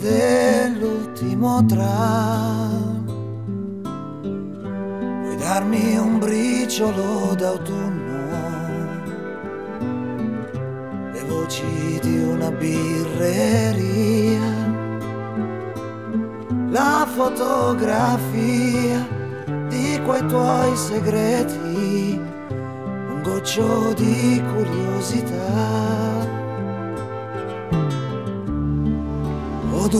dell'ultimo tram. Puoi darmi un briciolo d'autunno, le voci di una birreria, la fotografia di quei tuoi segreti, un goccio di curiosità.